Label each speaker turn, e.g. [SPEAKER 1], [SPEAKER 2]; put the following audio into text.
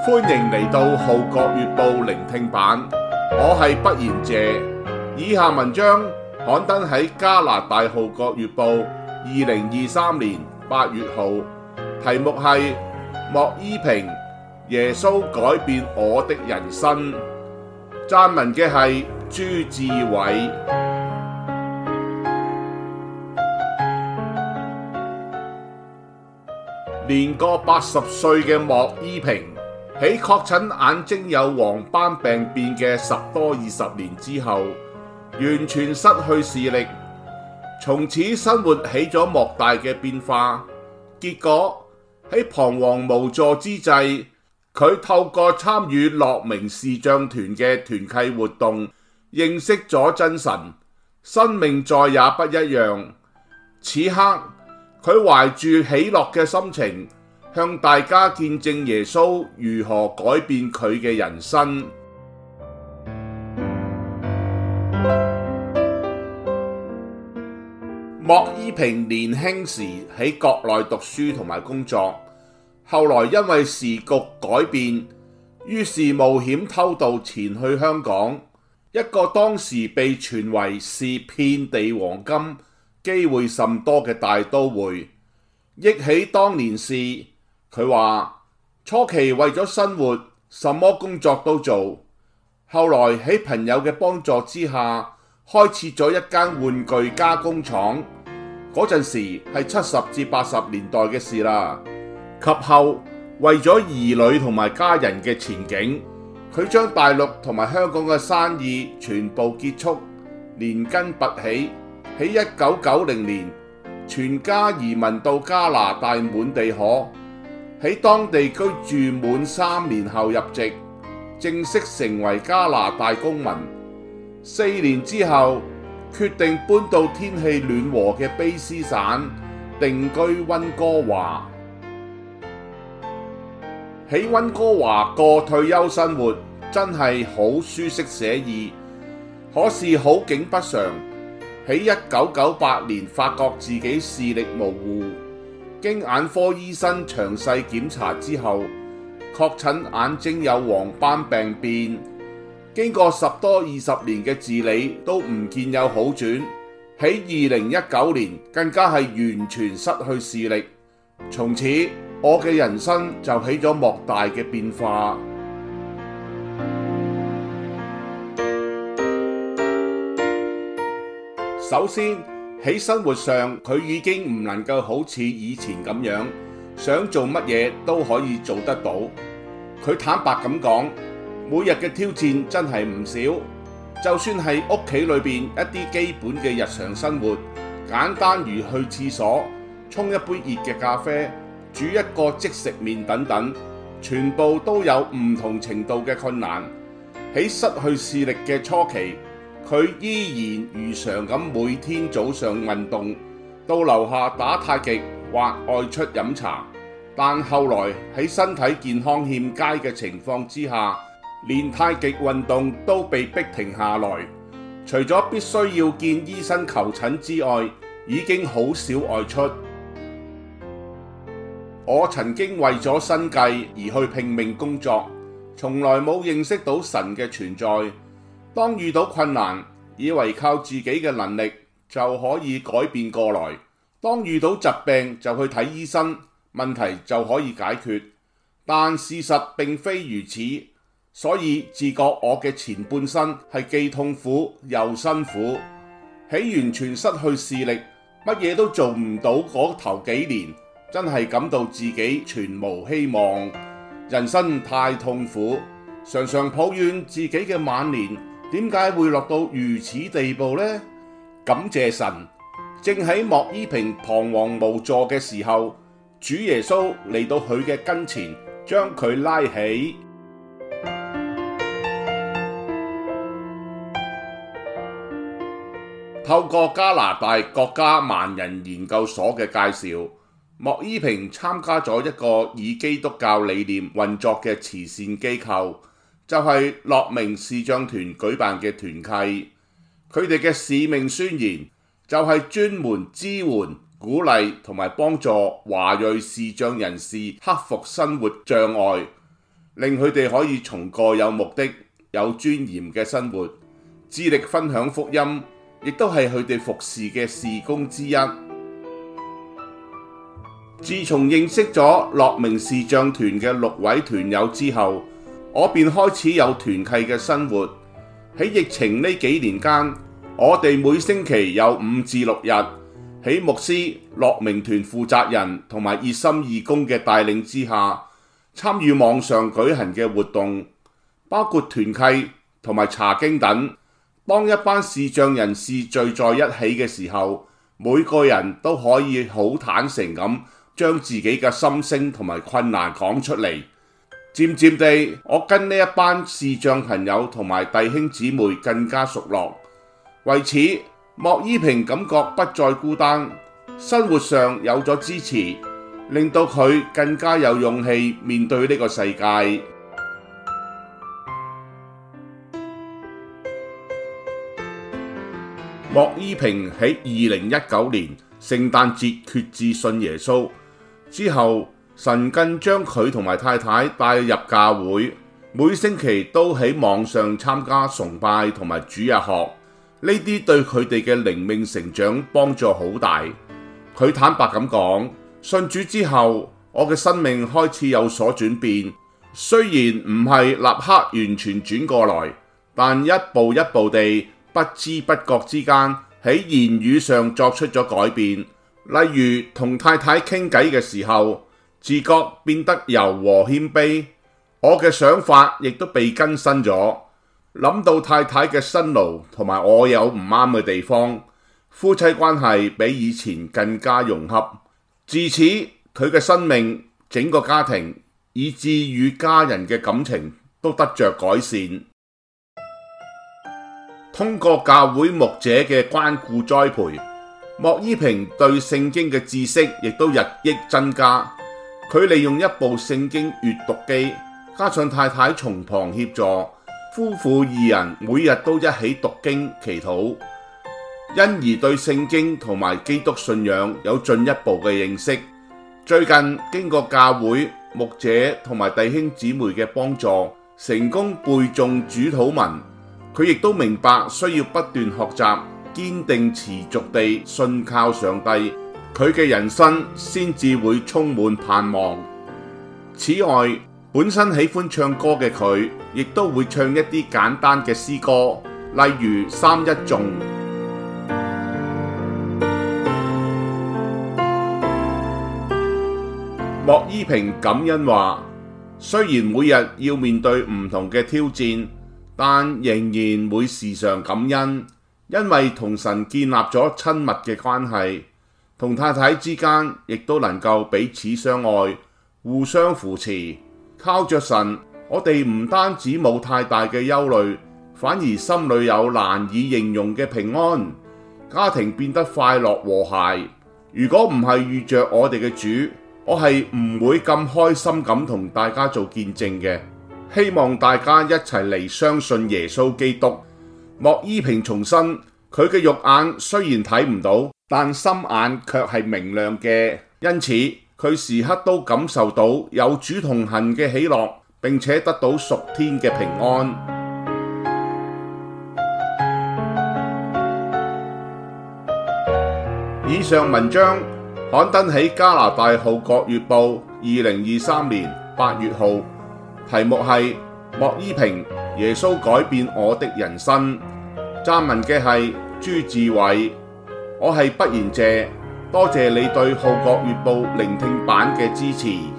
[SPEAKER 1] 歡迎嚟到《號角月報》聆聽版，我係不言謝。以下文章刊登喺加拿大《號角月報》2023年8月號，題目係莫依萍，耶穌改變我的人生。撰文嘅係朱志偉。年過80歲嘅莫依萍，喺確診眼睛有黃斑病變嘅10多20年之後，完全失去視力，從此生活起咗莫大嘅變化。結果喺彷徨無助之際，佢透過參與樂明視障團嘅團契活動，認識咗真神，生命再也不一樣。此刻佢懷住喜樂嘅心情，向大家見證耶穌如何改變佢嘅人生。莫依萍年輕時喺國內讀書同埋工作，後來因為時局改變，於是冒險偷渡前去香港，一個當時被傳為是遍地黃金、機會甚多嘅大都會。憶起當年事，佢話初期為咗生活，什麼工作都做，後來喺朋友嘅幫助之下，開設咗一間玩具加工廠。嗰陣時係70至80年代嘅事啦。及後為咗兒女同埋家人嘅前景，佢將大陸同埋香港嘅生意全部結束，連根拔起。喺1990年，全家移民到加拿大滿地可，喺當地居住滿3年後入籍，正式成為加拿大公民。4年之後，決定搬到天氣暖和嘅卑詩省定居溫哥華。喺溫哥華過退休生活真係好舒適寫意，可是好景不常。喺1998年發覺自己視力模糊，經眼科醫生詳細檢查之後，確診眼睛有黃斑病變。經過10多20年嘅治理都唔見有好轉，喺2019年更加係完全失去視力。從此我嘅人生就起咗莫大嘅變化。首先喺生活上，佢已經唔能夠好似以前咁樣，想做乜嘢都可以做得到。佢坦白咁講，每日嘅挑戰真係唔少，就算係屋企裏邊一啲基本嘅日常生活，簡單如去廁所、沖一杯熱嘅咖啡、煮一個即食麵等等，全部都有唔同程度嘅困難。喺失去視力嘅初期，佢依然如常咁每天早上運動，到樓下打太極或外出飲茶。但後來喺身體健康欠佳嘅情況之下，連太極運動都被逼停下來，除咗必須要見醫生求診之外，已經好少外出。我曾經為咗生計而去拼命工作，從來冇認識到神嘅存在。當遇到困難，以為靠自己嘅能力就可以改變過來；當遇到疾病就去睇醫生，問題就可以解決。但事實並非如此。所以自覺我嘅前半生係既痛苦又辛苦，喺完全失去視力，乜嘢都做唔到嗰頭幾年，真係感到自己全無希望，人生太痛苦，常常抱怨自己嘅晚年點解會落到如此地步呢？感謝神，正喺莫依萍彷徨無助嘅時候，主耶穌嚟到佢嘅跟前，將佢拉起。透過加拿大國家盲人研究所嘅介紹，莫依萍參加咗一個以基督教理念運作嘅慈善機構，就係樂明視障團舉辦嘅團契。佢哋嘅使命宣言就係專門支援、鼓勵同埋幫助華裔視障人士克服生活障礙。 令佢哋可以重過有目的、有尊嚴嘅生活。致力分享福音，亦都係佢哋服侍嘅事工之一。自從認識咗樂明視像團嘅6位團友之後，我便開始有團契嘅生活。喺疫情呢幾年間，我哋每星期有5至6日，喺牧師、樂明團負責人同埋熱心義工嘅帶領之下，參與網上舉行嘅活動，包括團契同埋查經等。當一班視像人士聚在一起嘅時候，每個人都可以好坦誠咁將自己嘅心聲同埋困難講出嚟。漸漸地，我跟呢一班視像朋友同埋弟兄姊妹更加熟絡。為此，莫依萍感覺不再孤單，生活上有咗支持，令到佢更加有勇氣面對呢個世界。莫依萍喺2019年聖誕節決志信耶穌之後，神更將佢同埋太太帶入教會，每星期都喺網上參加崇拜同埋主日學。呢啲對佢哋嘅靈命成長幫助好大。佢坦白咁講，信主之後，我嘅生命開始有所轉變，雖然唔係立刻完全轉過來，但一步一步地不知不覺之間喺言語上作出咗改變。例如同太太傾偈嘅時候，自覺變得柔和謙卑，我嘅想法亦都被更新咗。諗到太太嘅辛勞同埋我有唔啱嘅地方，夫妻關係比以前更加融洽。自此，佢嘅生命、整個家庭以至與家人嘅感情都得着改善。通過教會牧者嘅關顧栽培，莫依萍對聖經嘅知識亦都日益增加。佢利用一部聖經閱讀機，加上太太從旁協助，夫婦二人每日都一起讀經祈禱，因而對聖經同埋基督信仰有進一步嘅認識。最近經過教會牧者同埋弟兄姊妹嘅幫助，成功背誦主禱文。佢亦都明白需要不斷學習，堅定持續地信靠上帝，佢嘅人生先至會充滿盼望。此外，本身喜歡唱歌嘅佢，亦都會唱一啲簡單嘅詩歌，例如三一頌。莫依萍感恩話，雖然每日要面對唔同嘅挑戰，但仍然會時常感恩，因為同神建立咗親密嘅關係，同太太之間亦都能夠彼此相愛，互相扶持。靠着神，我哋唔單止冇太大嘅憂慮，反而心裏有難以形容嘅平安，家庭變得快樂和諧。如果唔係遇着我哋嘅主，我係唔會咁開心咁同大家做見證嘅。希望大家一齊嚟相信耶穌基督。莫依萍重申，佢嘅肉眼雖然睇唔到，但心眼卻係明亮嘅，因此佢時刻都感受到有主同行嘅喜樂，並且得到屬天嘅平安。以上文章刊登喺加拿大《號角月報》2023年8月號。題目係莫依萍，耶穌改變我的人生。撰文嘅係朱志偉。我係不言謝，多謝你對《號角月報》聆聽版嘅支持。